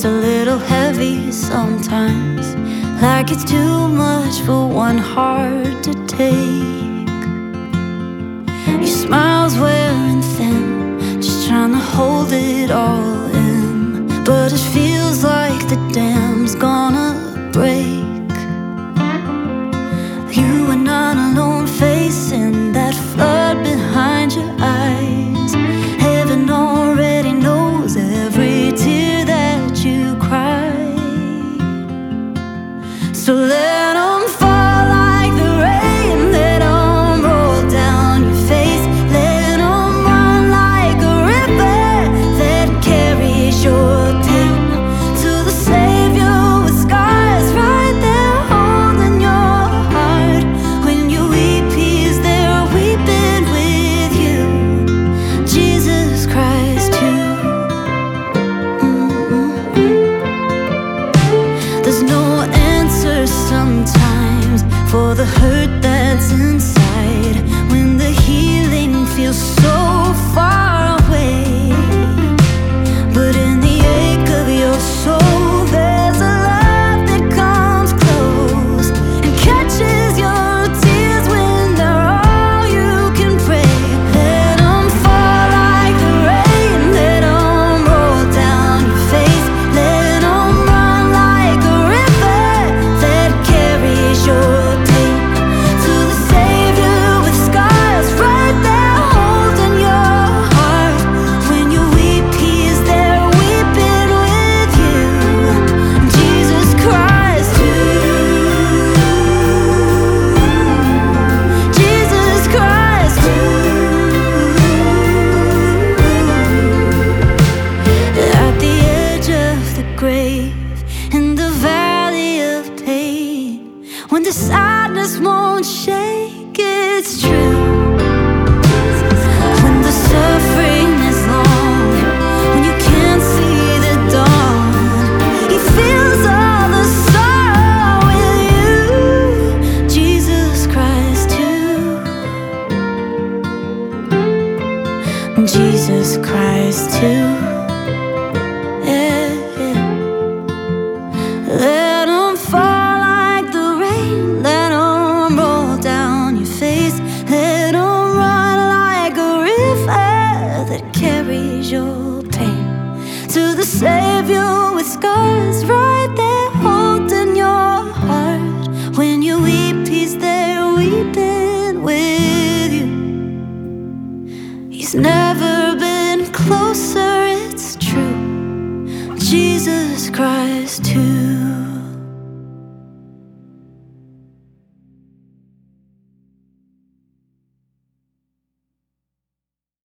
gets a little heavy sometimes, like it's too much for one heart to take. Your smile's wearing thin, just trying to hold it all in, but it feels like the dam's gonna break. You are not alone facing that flood behind your eyes. Heaven already knows every tear that you cry. So let them fall like the rain, let them roll down your face, let them run like a river that carries your pain to the Savior with scars right there holding your heart. When you weep, He's there weeping with you, Jesus Christ too. There's no answer sometimes for the hurt that's inside, when the healing feels so far away. But in the ache of your soul, there's a love that comes close and catches your tears when they're all you can pray. Let them fall like the rain, let them roll down your face, let them run like a river that carries your pain to the Savior with scars right there holding your heart. When you weep, He is there weeping with you, Jesus Christ too. Jesus Christ too. At the edge of the grave, in the valley of pain, when the sadness won't shake, it's true. When the suffering is long, when you can't see the dawn, He feels all the sorrow with you, Jesus Christ too. Jesus Christ too. Yeah, yeah. Let them fall like the rain, let them roll down your face, let them run like a river that carries your pain to the Savior with scars right there holding your heart. When you weep, He's there weeping with you. He's never been closer, it's true, Jesus Christ too.